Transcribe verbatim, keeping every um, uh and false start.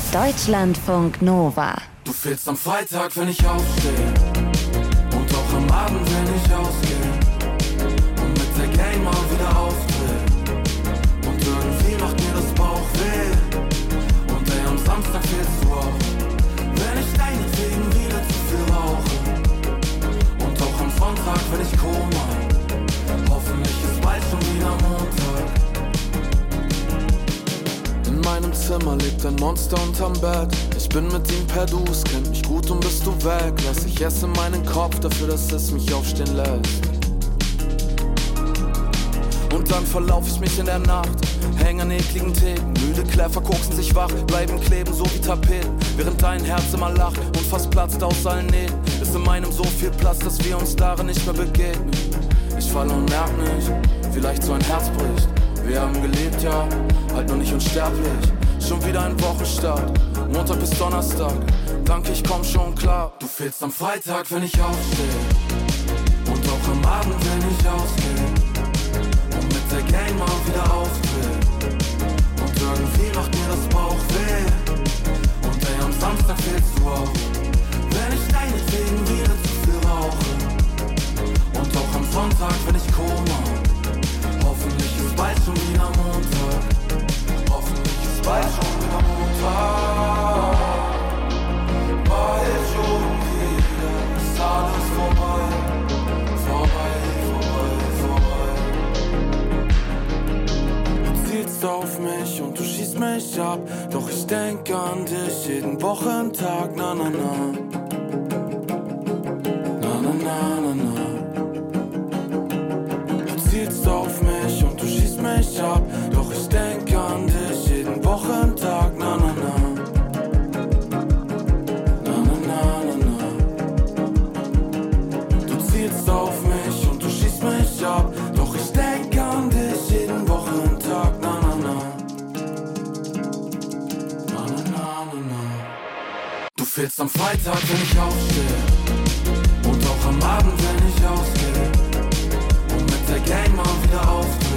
Deutschlandfunk Nova. Du fehlst am Freitag, wenn ich aufstehe, und auch am Abend, wenn ich ausgehe und mit der Gang mal wieder aufdrehe. Und irgendwie macht mir das Bauchweh. Und ey, am Samstag fehlst du auch, wenn ich deinetwegen wieder zu viel rauche. Und auch am Sonntag, wenn ich Koma, hoffentlich ist bald schon wieder Montag. In meinem Zimmer liegt ein Monster unterm Bett. Ich bin mit ihm per Du, es kennt mich gut und bist du weg. Lass ich esse meinen Kopf dafür, dass es mich aufstehen lässt. Und dann verlauf ich mich in der Nacht, häng an ekligen Theken. Müde Kläffer koksen sich wach, bleiben kleben so wie Tapeten. Während dein Herz immer lacht und fast platzt aus allen Nähten, ist in meinem so viel Platz, dass wir uns darin nicht mehr begegnen. Ich falle und merk nicht, vielleicht so ein Herz bricht. Wir haben gelebt, ja, halt nur nicht unsterblich. Schon wieder ein Wochenstart, Montag bis Donnerstag. Danke, ich komm schon klar. Du fehlst am Freitag, wenn ich aufstehe, und auch am Abend, wenn ich ausgehe und mit der Gang mal wieder aufdrehe. Und irgendwie macht mir das Bauchweh. Und ey, am Samstag fehlst du auch, wenn ich deinetwegen wieder zu viel rauche. Und auch am Sonntag, wenn ich Koma, hoffentlich ist bald schon wieder Montag. Hoffentlich ist bald schon wieder Montag. Bald schon wieder ist alles vorbei. Vorbei, vorbei, vorbei. Du zielst auf mich und du schießt mich ab. Doch ich denk an dich jeden Wochentag. Na, na, na. Na, na, na, na, na. Du zielst auf mich und du schießt mich ab. Doch ich denk an dich jeden Wochentag. Na, na, na. Na, na, na, na, na. Du zielst auf mich und du schießt mich ab. Doch ich denk an dich jeden Wochentag. Na, na, na. Na, na, na, na, na. Du fehlst am Freitag, wenn ich aufstehe, und auch am Abend, wenn ich ausgehe und mit der Gang mal wieder aufdrehe.